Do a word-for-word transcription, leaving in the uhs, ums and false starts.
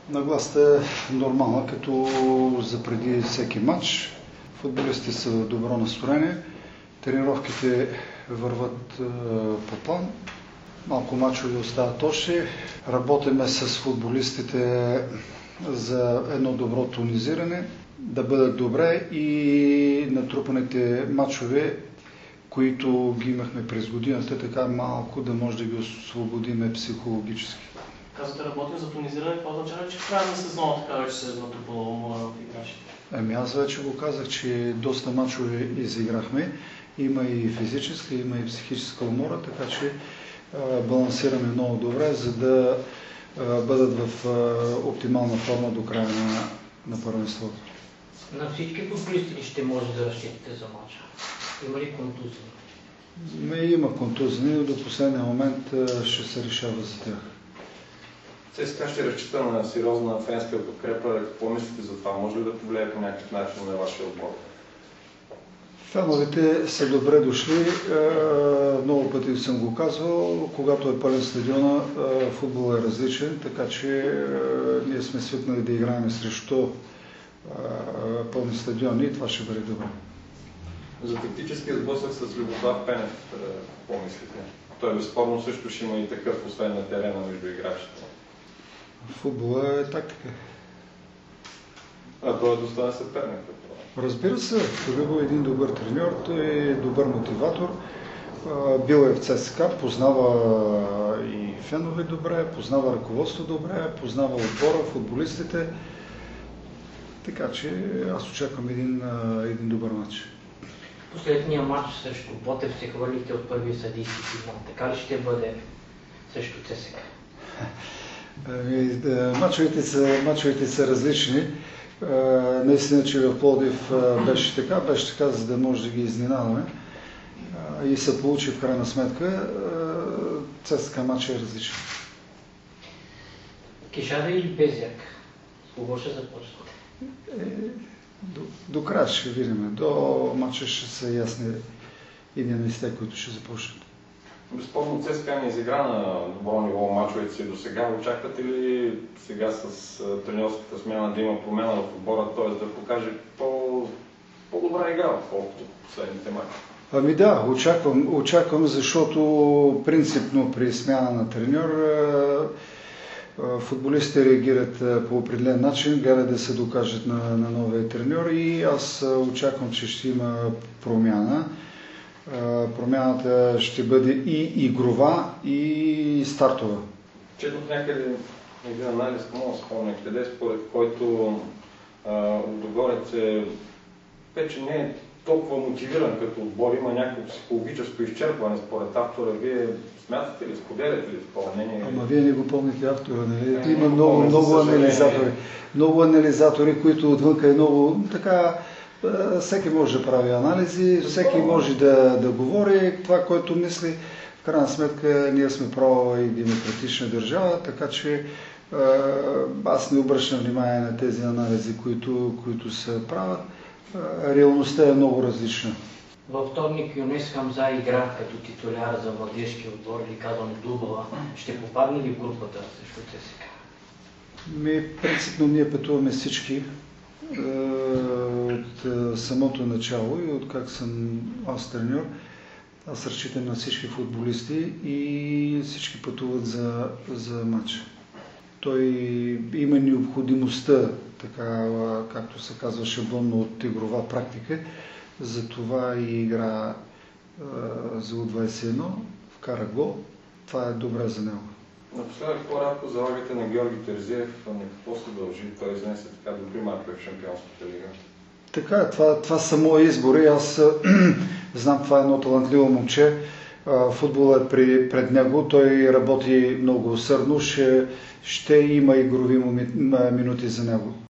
Нагласата е нормална, като за преди всеки матч. Футболистите са в добро настроение, тренировките върват по план, малко мачове остават още. Работиме с футболистите за едно добро тонизиране, да бъдат добре и натрупаните мачове, които ги имахме през годината, така малко да може да ги освободиме психологически. Казвате, работим за тонизиране, това означава, че в края на сезона така вече се е натрупало морал в играчите? Ами аз вече го казах, че доста мачове изиграхме. Има и физическа, има и психическа умора, така че а, балансираме много добре, за да а, бъдат в а, оптимална форма до края на, на първенството. На всички футболисти ли ще може да разчитате за мача? Има ли контузии? Има контузии, но до последния момент а, ще се решава за тях. ЦСКА ще разчита на сериозна фенска подкрепа. Какво мислите за това? Може ли да повлияе по някакъв начин на вашия отбор? Феновете са добре дошли. Много пъти съм го казвал. Когато е пълен стадиона, футбол е различен, така че ние сме свикнали да играем срещу пълни стадиони и това ще бъде добре. За тактическия сблъсък с Любослав Пенев, какво мислите? Той безспорно също ще има и такъв, освен на терена между играчите. Футбола е тактика. А той е достоен съперник? Разбира се, Любо е един добър треньор, той е добър мотиватор. Бил е в ЦСКА, познава и фенове добре, познава ръководство добре, познава отбора, футболистите. Така че аз очаквам един, един добър матч. Последния матч срещу Ботев се хвърлите от първия съдийски сигнал. Така ли ще бъде срещу ЦСКА? Мачовете са, мачовете са различни. Наистина, че в Пловдив беше така, беше така, за да може да ги изненадаме. И се получи в крайна сметка. ЦСКА матч е различен. Кишада или Безяк? С кого ще започнете? Е, до, до края ще видим. До матча ще са ясни единадесетте, които ще започнат. Безспорно ЦСКА не изигра на добро ниво мачовете си до сега. Очаквате ли сега с треньорската смяна да има промяна в отбора, т.е. да покаже по, по-добра игра, отколкото последните мачове? Ами да, очаквам, очаквам, защото принципно при смяна на треньор футболистите реагират по определен начин, гледат да се докажат на, на новия треньор и аз очаквам, че ще има промяна. Промяната ще бъде и игрова, и стартова. Четох някъде един анализ, мога да спомня къде, според който Лудогорец е вече не е толкова мотивиран като отбор, има някакво психологическо изчерпване според автора. Вие смятате ли, споделяте ли такова мнение? Ама вие не го помните автора, нали? Има много, много анализатори. Много анализатори, които отвънка е много така. Всеки може да прави анализи, всеки може да, да говори това, което мисли. В крайна сметка ние сме права и демократична държава, така че аз не обръщам внимание на тези анализи, които, които се правят. Реалността е много различна. Във вторник Юнес Хамза игра като титуляр за младежки отбор, или казвам Дубала. Ще попадне ли в групата срещу ЦСКА? Ми, принципно ние пътуваме всички от самото начало и от как съм аз треньор. Аз разчитам на всички футболисти и всички пътуват за, за матч. Той има необходимостта, така както се казва шаблонно, от игрова практика, затова и игра за У двадесет и едно, вкара гол. Това е добре за него. Напоследък по-рядко залагате на Георги Терзиев. На какво се дължи? Той изнесе така добри мачове в Шампионската лига. Така е, това, това са мои избори. Аз знам, това е едно талантливо момче. Футбол е при, пред него. Той работи много усърдно. Ще, ще има игрови минути за него.